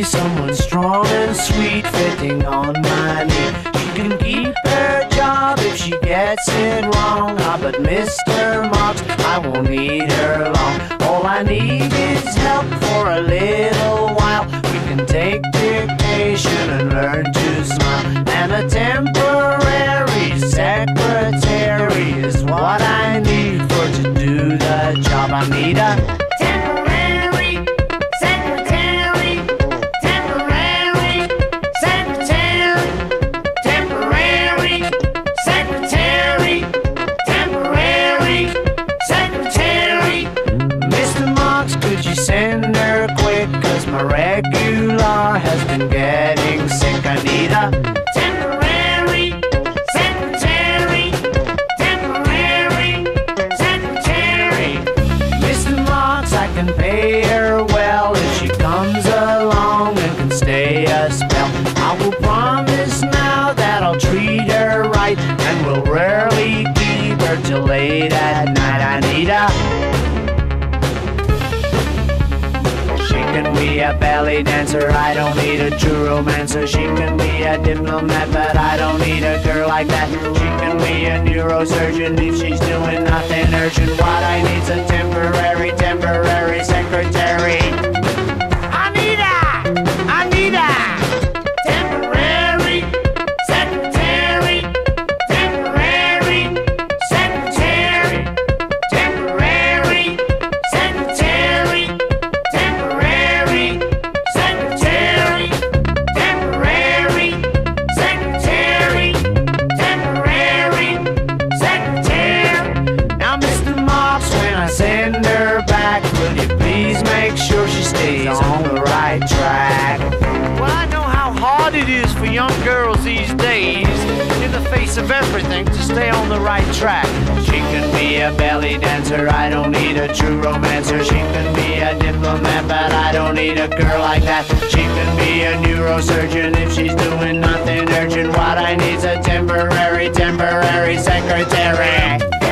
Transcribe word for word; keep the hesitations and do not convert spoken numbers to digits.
me someone strong and sweet fitting on my knee. She can keep her job if she gets it wrong. Ah, but Mister Marks, I won't need her long. All I need is help for a little while. We can take dictation and learn to smile. And a temporary secretary is what I need for to do the job. I need a temporary secretary, temporary secretary, temporary secretary, temporary secretary. Mister Marks, could you send her quick? Cause my regular has been getting sick. I need a temporary secretary, temporary secretary. Mister Marks, I can pay her well if she comes along and can stay a spell. I will promise now that I'll treat her right, and will rarely keep her till late at night. I need a She can be a belly dancer, I don't need a true romancer. She can be a diplomat, but I don't need a girl like that. She can be a neurosurgeon if she's doing nothing urgent. What I need's a temporary, temporary secretary. I need a, I need a temporary secretary, temporary secretary, temporary secretary, temporary secretary, temporary secretary, temporary secretary. Now, Mister Marks, when I send her back, will you please make sure she stays on the right track? Well, I know how hard it is for young girls these days, in the face of everything, to stay on the right track. She can be a belly dancer, I don't need a true romancer. She can be a diplomat, but I don't need a girl like that. She can be a neurosurgeon if she's doing nothing urgent. What I need's a temporary, temporary secretary.